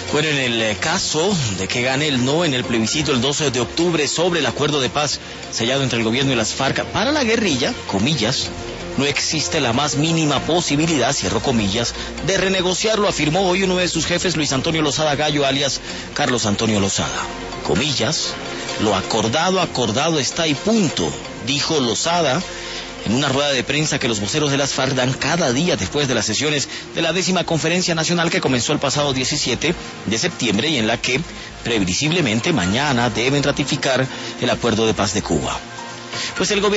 Bueno, en el caso de que gane el no en el plebiscito el 12 de octubre sobre el acuerdo de paz sellado entre el gobierno y las FARC, para la guerrilla, comillas, no existe la más mínima posibilidad, cierro comillas, de renegociarlo, afirmó hoy uno de sus jefes, Luis Antonio Lozada Gallo, alias Carlos Antonio Lozada. Comillas, lo acordado, acordado está y punto, dijo Lozada en una rueda de prensa que los voceros de las FARC dan cada día después de las sesiones de la 10ª Conferencia Nacional que comenzó el pasado 17 de septiembre y en la que, previsiblemente, mañana deben ratificar el Acuerdo de Paz de Cuba. Pues el gobierno